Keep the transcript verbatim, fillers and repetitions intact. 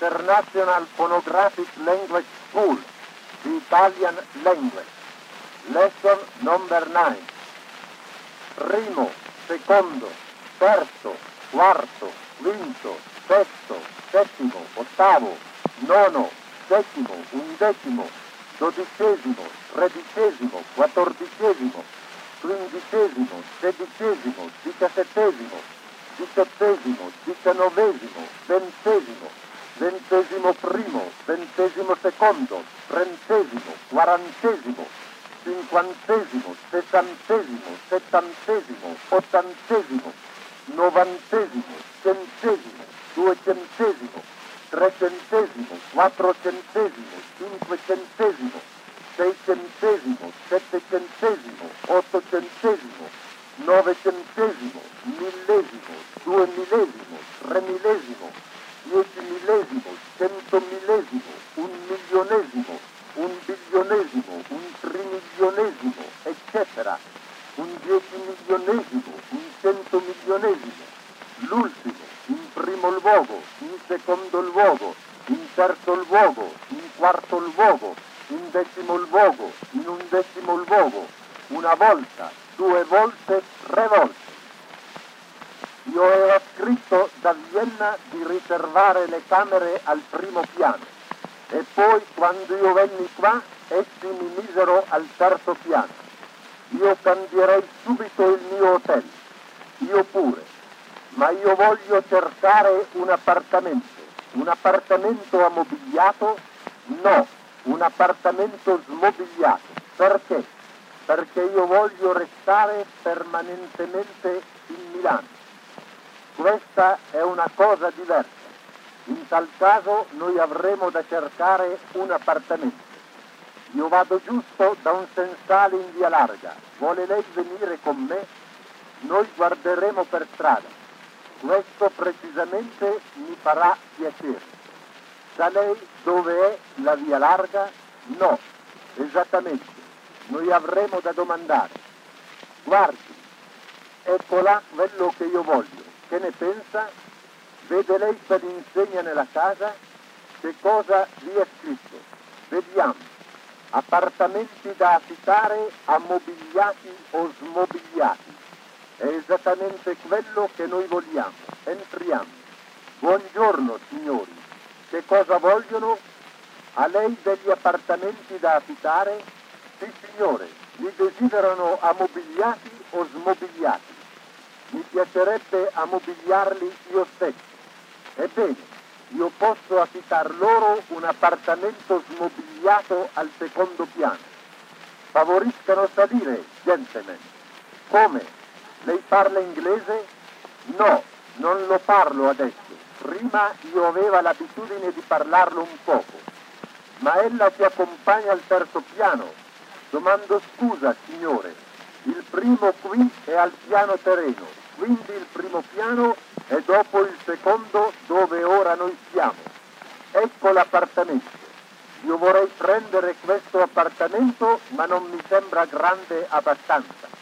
International Phonographic Language School, the Italian language. Lesson number nine. Primo, secondo, terzo, quarto, quinto, sesto, settimo, ottavo, nono, decimo, undecimo, dodicesimo, tredicesimo, quattordicesimo, quindicesimo, sedicesimo, diciassettesimo, diciottesimo, diciannovesimo, ventesimo, ventesimo primo, ventesimo secondo, trentesimo, quarantesimo, cinquantesimo, sessantesimo, settantesimo, ottantesimo, novantesimo, centesimo, duecentesimo, trecentesimo, quattrocentesimo, cinquecentesimo, seicentesimo, settecentesimo, ottocentesimo, novecentesimo, millesimo, duemilesimo, tremilesimo, diecimilesimo, centomilesimo, un milionesimo, un bilionesimo, un trimilionesimo, eccetera, un diecimilionesimo, un centomilionesimo, l'ultimo, in primo luogo, in secondo luogo, in terzo luogo, in quarto luogo, in decimo luogo, in undecimo luogo, una volta, due volte, tre volte. Io ero scritto da Vienna di riservare le camere al primo piano e poi quando io venni qua essi mi misero al terzo piano. Io cambierei subito il mio hotel, io pure, ma io voglio cercare un appartamento, un appartamento ammobiliato? No, un appartamento smobiliato. Perché? Perché io voglio restare permanentemente in Milano. Questa è una cosa diversa. In tal caso noi avremo da cercare un appartamento. Io vado giusto da un sensale in via Larga. Vuole lei venire con me? Noi guarderemo per strada. Questo precisamente mi farà piacere. Sa lei dove è la via Larga? No, esattamente. Noi avremo da domandare. Guardi, ecco là quello che io voglio. Che ne pensa? Vede lei per insegna nella casa? Che cosa vi è scritto? Vediamo. Appartamenti da affittare, ammobiliati o smobiliati. È esattamente quello che noi vogliamo. Entriamo. Buongiorno signori. Che cosa vogliono? A lei degli appartamenti da affittare? Sì signore. Li desiderano ammobiliati o smobiliati? Mi piacerebbe ammobiliarli io stesso. Ebbene, io posso affittar loro un appartamento smobiliato al secondo piano. Favoriscano salire, gentlemen. Come? Lei parla inglese? No, non lo parlo adesso. Prima io avevo l'abitudine di parlarlo un poco. Ma ella ci accompagna al terzo piano. Domando scusa, signore. Il primo qui è al piano terreno, quindi il primo piano è dopo il secondo dove ora noi siamo. Ecco l'appartamento. Io vorrei prendere questo appartamento, ma non mi sembra grande abbastanza.